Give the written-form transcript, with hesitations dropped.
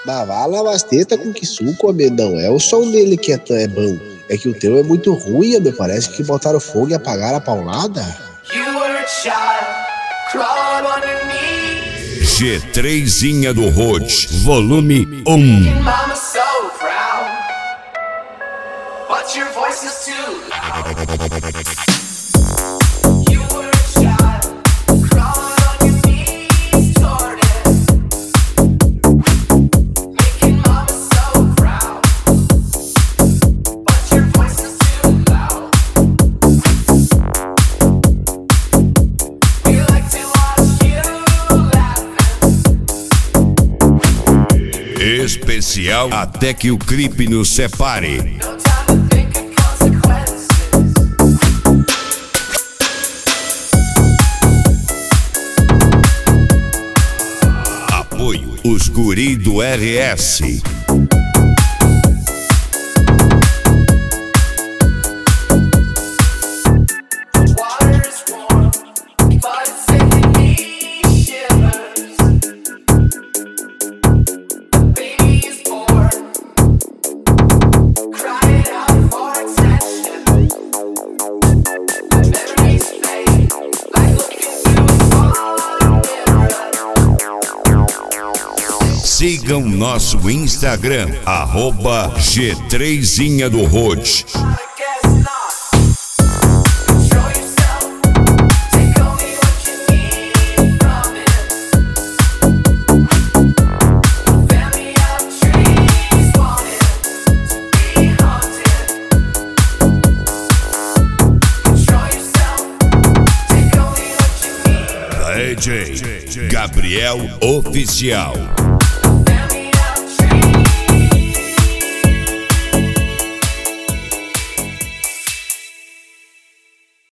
Mas vai lavar as tetas com que suco, homem? Não é o som dele que é bom. É que o teu é muito ruim, homem. Parece que botaram fogo e apagaram a paulada. G3zinha do Road, volume 1. Especial até que o clipe nos separe. Apoio os guri do RS. Sigam nosso Instagram, @G3zinha do Road. DJ Gabriel Oficial.